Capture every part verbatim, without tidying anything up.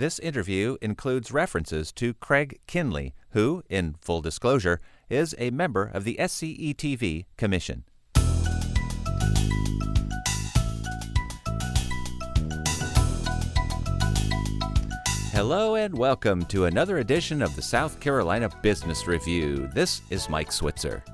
This interview includes references to Craig Kinley, who, in full disclosure, is a member of the S C E T V Commission. Hello and welcome to another edition of the South Carolina Business Review. This is Mike Switzer.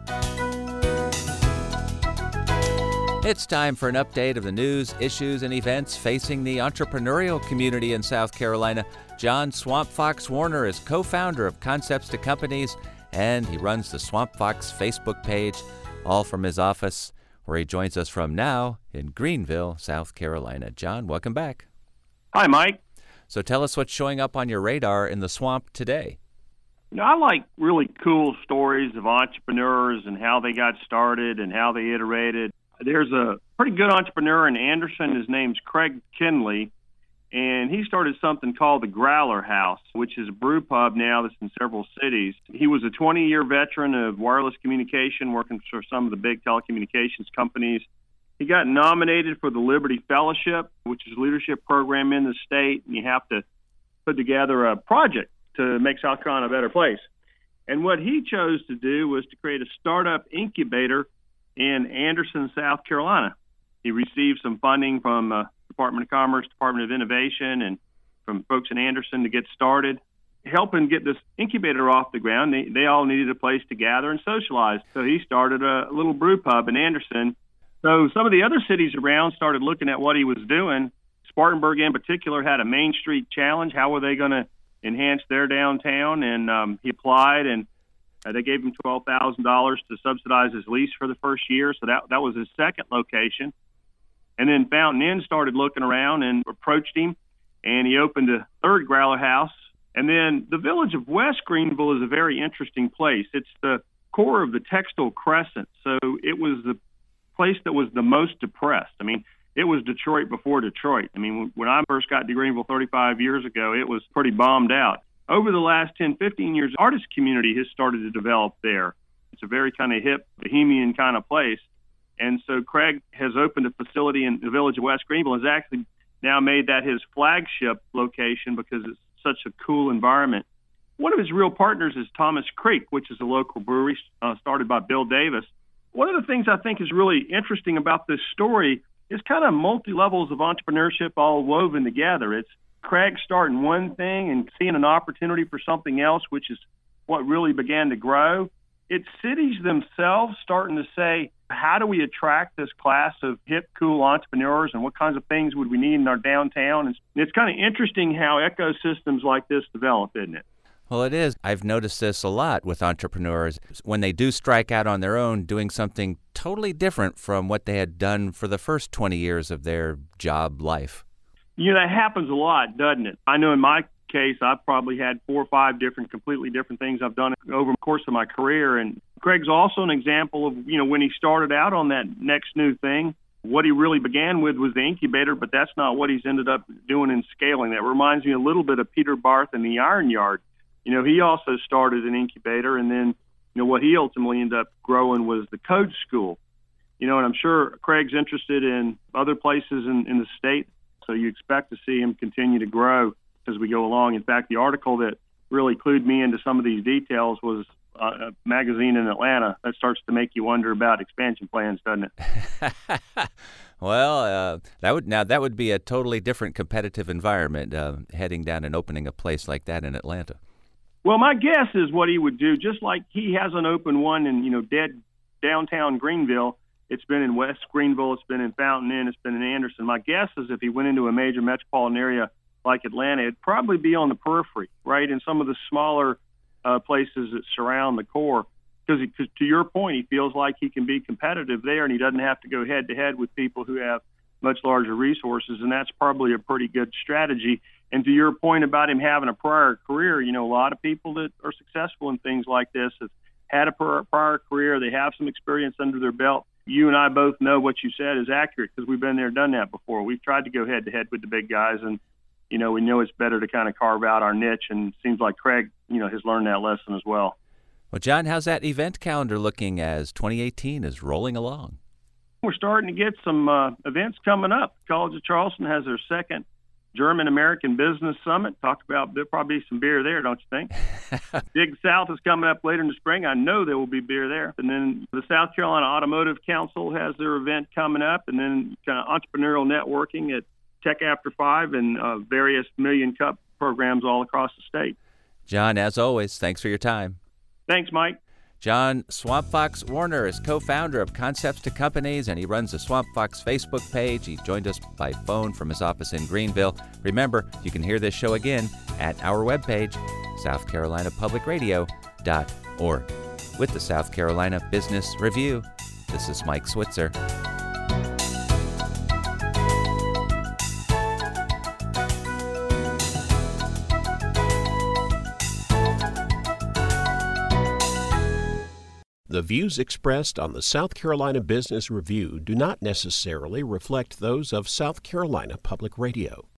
It's time for an update of the news, issues, and events facing the entrepreneurial community in South Carolina. John Swamp Fox Warner is co-founder of Concepts to Companies, and he runs the Swamp Fox Facebook page, all from his office, where he joins us from now in Greenville, South Carolina. John, welcome back. Hi, Mike. So tell us what's showing up on your radar in the swamp today. You know, I like really cool stories of entrepreneurs and how they got started and how they iterated. There's a pretty good entrepreneur in Anderson. His name's Craig Kinley, and he started something called the Growler House, which is a brew pub now that's in several cities. He was a twenty-year veteran of wireless communication, working for some of the big telecommunications companies. He got nominated for the Liberty Fellowship, which is a leadership program in the state, and you have to put together a project to make South Carolina a better place. And what he chose to do was to create a startup incubator in Anderson, South Carolina. He received some funding from uh, Department of Commerce, Department of Innovation, and from folks in Anderson to get started. Helping get this incubator off the ground, they, they all needed a place to gather and socialize. So he started a little brew pub in Anderson. So some of the other cities around started looking at what he was doing. Spartanburg in particular had a Main Street challenge. How were they going to enhance their downtown? And um, he applied, and uh, they gave him twelve thousand dollars to subsidize his lease for the first year. So that, that was his second location. And then Fountain Inn started looking around and approached him, and he opened a third Growler House. And then the village of West Greenville is a very interesting place. It's the core of the Textile Crescent. So it was the place that was the most depressed. I mean, it was Detroit before Detroit. I mean, when I first got to Greenville thirty-five years ago, it was pretty bombed out. Over the last ten, fifteen years, the artist community has started to develop there. It's a very kind of hip, bohemian kind of place. And so Craig has opened a facility in the village of West Greenville, has actually now made that his flagship location because it's such a cool environment. One of his real partners is Thomas Creek, which is a local brewery uh, started by Bill Davis. One of the things I think is really interesting about this story is kind of multi-levels of entrepreneurship all woven together. It's Craig starting one thing and seeing an opportunity for something else, which is what really began to grow. It's cities themselves starting to say, how do we attract this class of hip, cool entrepreneurs, and what kinds of things would we need in our downtown? And it's kind of interesting how ecosystems like this develop, isn't it? Well, it is. I've noticed this a lot with entrepreneurs when they do strike out on their own, doing something totally different from what they had done for the first twenty years of their job life. You know, that happens a lot, doesn't it? I know in my case, I've probably had four or five different, completely different things I've done over the course of my career. And Craig's also an example of, you know, when he started out on that next new thing, what he really began with was the incubator, but that's not what he's ended up doing in scaling. That reminds me a little bit of Peter Barth and the Iron Yard. You know, he also started an incubator, and then, you know, what he ultimately ended up growing was the Code School. You know, and I'm sure Craig's interested in other places in, in the state, so you expect to see him continue to grow as we go along. In fact, the article that really clued me into some of these details was uh, a magazine in Atlanta. That starts to make you wonder about expansion plans, doesn't it? Well, uh, that would now that would be a totally different competitive environment, uh, heading down and opening a place like that in Atlanta. Well, my guess is what he would do, just like he hasn't opened one in, you know, dead downtown Greenville. It's been in West Greenville. It's been in Fountain Inn. It's been in Anderson. My guess is if he went into a major metropolitan area like Atlanta, it'd probably be on the periphery, right, in some of the smaller uh, places that surround the core. Because to your point, he feels like he can be competitive there, and he doesn't have to go head-to-head with people who have much larger resources, and that's probably a pretty good strategy. And to your point about him having a prior career, you know, a lot of people that are successful in things like this have had a prior career. They have some experience under their belt. You and I both know what you said is accurate because we've been there, done that before. We've tried to go head-to-head with the big guys, and, you know, we know it's better to kind of carve out our niche, and it seems like Craig, you know, has learned that lesson as well. Well, John, how's that event calendar looking as twenty eighteen is rolling along? We're starting to get some uh, events coming up. College of Charleston has their second German American Business Summit. Talk about, there'll probably be some beer there, don't you think? Dig South is coming up later in the spring. I know there will be beer there. And then the South Carolina Automotive Council has their event coming up, and then kind of entrepreneurial networking at Tech After Five, and uh, various Million Cup programs all across the state. John, as always, thanks for your time. Thanks, Mike. John Swamp Fox Warner is co-founder of Concepts to Companies, and he runs the Swamp Fox Facebook page. He joined us by phone from his office in Greenville. Remember, you can hear this show again at our webpage, south carolina public radio dot org. With the South Carolina Business Review, this is Mike Switzer. The views expressed on the South Carolina Business Review do not necessarily reflect those of South Carolina Public Radio.